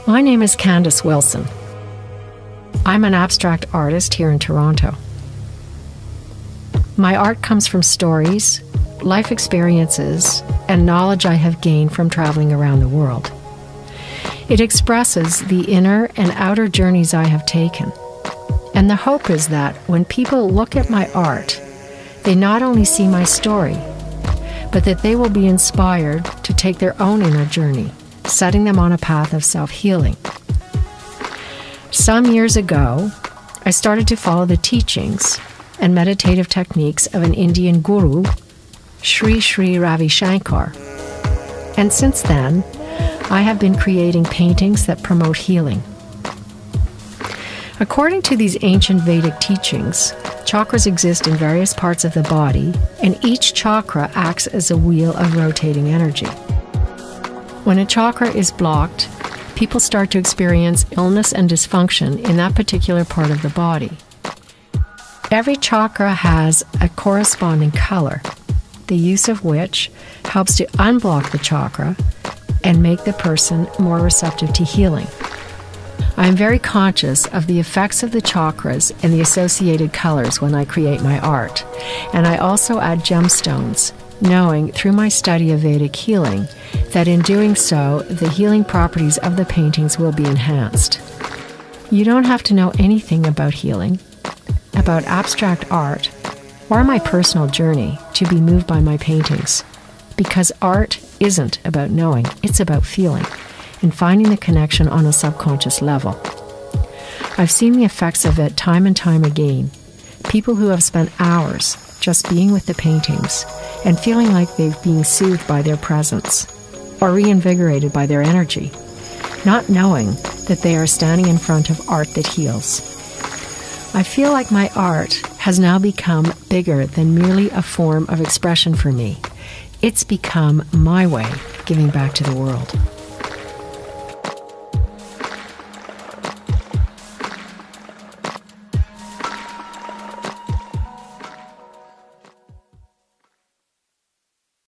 My name is Candace Wilson. I'm an abstract artist here in Toronto. My art comes from stories, life experiences, and knowledge I have gained from traveling around the world. It expresses the inner and outer journeys I have taken. And the hope is that when people look at my art, they not only see my story, but that they will be inspired to take their own inner journey, setting them on a path of self-healing. Some years ago, I started to follow the teachings and meditative techniques of an Indian guru, Sri Sri Ravi Shankar. And since then, I have been creating paintings that promote healing. According to these ancient Vedic teachings, chakras exist in various parts of the body, and each chakra acts as a wheel of rotating energy. When a chakra is blocked, people start to experience illness and dysfunction in that particular part of the body. Every chakra has a corresponding color, the use of which helps to unblock the chakra and make the person more receptive to healing. I am very conscious of the effects of the chakras and the associated colors when I create my art, and I also add gemstones, knowing through my study of Vedic healing that in doing so, the healing properties of the paintings will be enhanced. You don't have to know anything about healing, about abstract art, or my personal journey to be moved by my paintings, because art isn't about knowing, it's about feeling and finding the connection on a subconscious level. I've seen the effects of it time and time again. People who have spent hours just being with the paintings and feeling like they've been soothed by their presence or reinvigorated by their energy, not knowing that they are standing in front of art that heals. I feel like my art has now become bigger than merely a form of expression for me. It's become my way of giving back to the world.